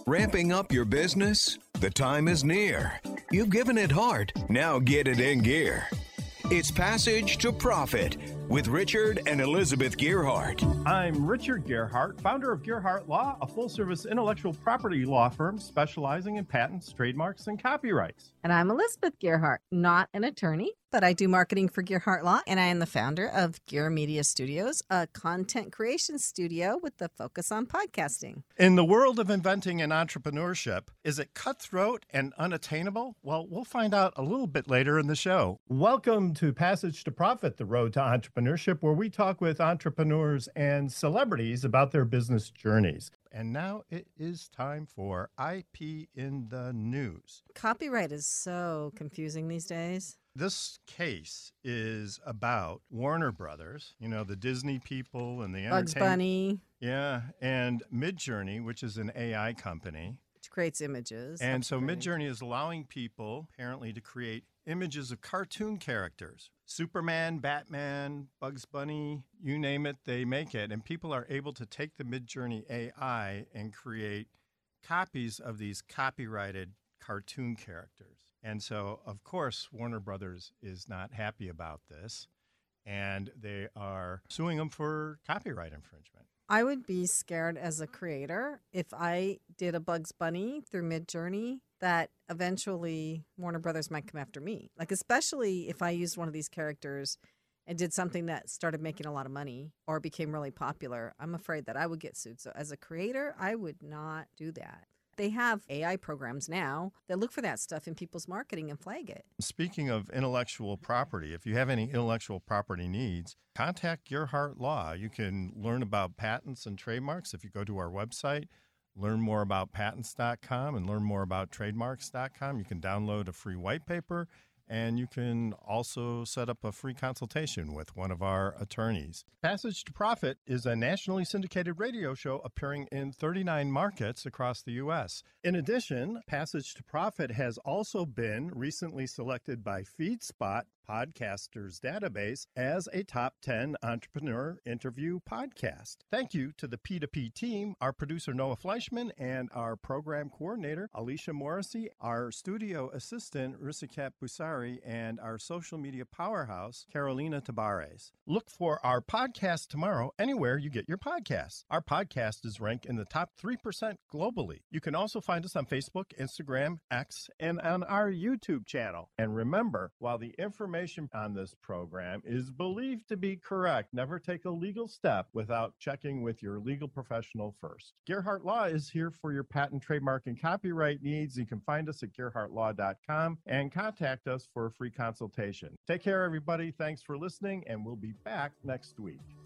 Ramping up your business? The time is near. You've given it heart. Now get it in gear. It's Passage to Profit with Richard and Elizabeth Gearhart. I'm Richard Gearhart, founder of Gearhart Law, a full-service intellectual property law firm specializing in patents, trademarks, and copyrights. And I'm Elizabeth Gearhart, not an attorney, but I do marketing for Gearhart Law, and I am the founder of Gear Media Studios, a content creation studio with the focus on podcasting. In the world of inventing and entrepreneurship, is it cutthroat and unattainable? Well, we'll find out a little bit later in the show. Welcome to Passage to Profit, the road to entrepreneurship, where we talk with entrepreneurs and celebrities about their business journeys. And now it is time for IP in the News. Copyright is so confusing these days. This case is about Warner Brothers, you know, the Disney people and the Bugs Bunny. Yeah, and Midjourney, which is an AI company. Which creates images. And so Midjourney is allowing people, apparently, to create images of cartoon characters. Superman, Batman, Bugs Bunny, you name it, they make it. And people are able to take the Midjourney AI and create copies of these copyrighted cartoon characters. And so, of course, Warner Brothers is not happy about this, and they are suing them for copyright infringement. I would be scared as a creator if I did a Bugs Bunny through Midjourney that eventually Warner Brothers might come after me. Like, especially if I used one of these characters and did something that started making a lot of money or became really popular, I'm afraid that I would get sued. So as a creator, I would not do that. They have AI programs now that look for that stuff in people's marketing and flag it. Speaking of intellectual property, if you have any intellectual property needs, contact Gearhart Law. You can learn about patents and trademarks if you go to our website, learn more about patents.com and learn more about trademarks.com. You can download a free white paper, and you can also set up a free consultation with one of our attorneys. Passage to Profit is a nationally syndicated radio show appearing in 39 markets across the U.S. In addition, Passage to Profit has also been recently selected by FeedSpot Podcasters Database as a top 10 entrepreneur interview podcast. Thank you to the P2P team, our producer Noah Fleischman, and our program coordinator Alicia Morrissey, our studio assistant Risikat Busari, and our social media powerhouse Carolina Tabares. Look for our podcast tomorrow anywhere you get your podcasts. Our podcast is ranked in the top 3% globally. You can also find us on Facebook, Instagram, X, and on our YouTube channel. And remember, while the information on this program is believed to be correct, never take a legal step without checking with your legal professional first. Gearhart Law is here for your patent, trademark, and copyright needs. You can find us at gearhartlaw.com and contact us for a free consultation. Take care, everybody. Thanks for listening, and we'll be back next week.